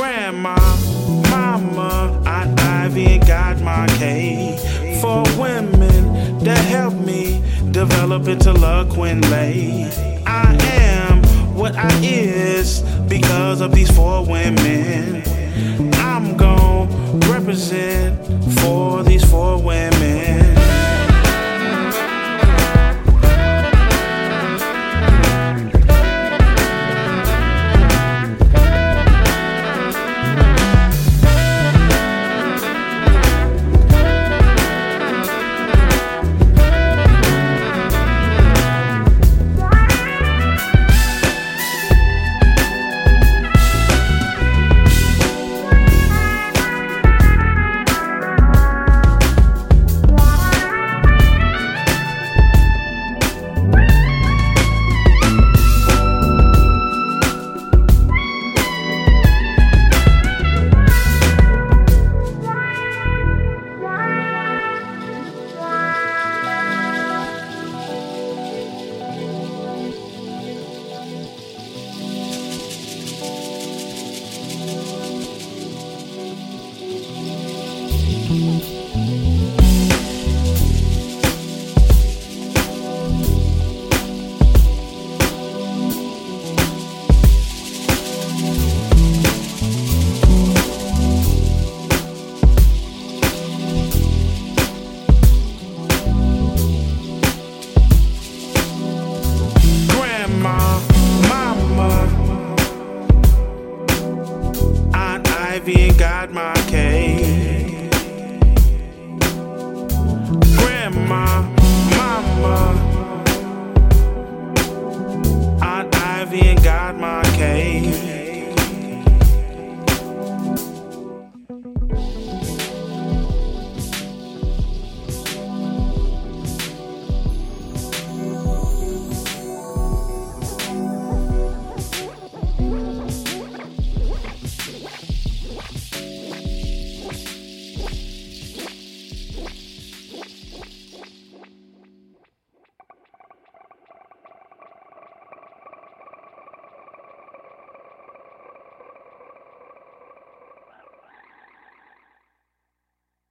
Grandma, Mama, Aunt Ivy, and Godma K. For women that help me develop into LaQuinlay. I am what I is because of these four women. I'm gon' represent for these four women. Ivy and Godma K.